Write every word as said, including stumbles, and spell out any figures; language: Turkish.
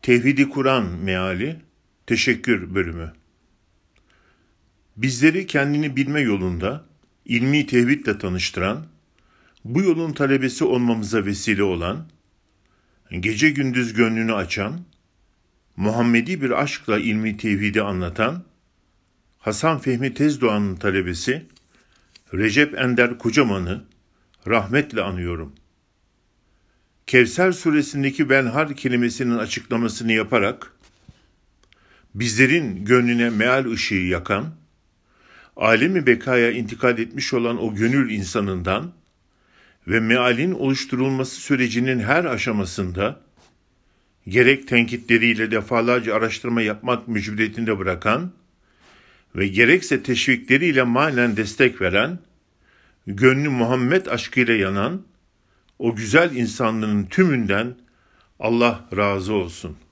Tevhid-i Kur'an meali, teşekkür bölümü. Bizleri kendini bilme yolunda ilmi tevhidle tanıştıran, bu yolun talebesi olmamıza vesile olan, gece gündüz gönlünü açan, Muhammedi bir aşkla ilmi tevhidi anlatan, Hasan Fehmi Tezdoğan'ın talebesi, Recep Ender Kocaman'ı rahmetle anıyorum. Kevser suresindeki venhar kelimesinin açıklamasını yaparak, bizlerin gönlüne meal ışığı yakan, alemi bekaya intikal etmiş olan o gönül insanından ve mealin oluşturulması sürecinin her aşamasında, gerek tenkitleriyle defalarca araştırma yapmak mecburiyetinde bırakan ve gerekse teşvikleriyle manen destek veren, gönlü Muhammed aşkıyla yanan, o güzel insanlığın tümünden Allah razı olsun.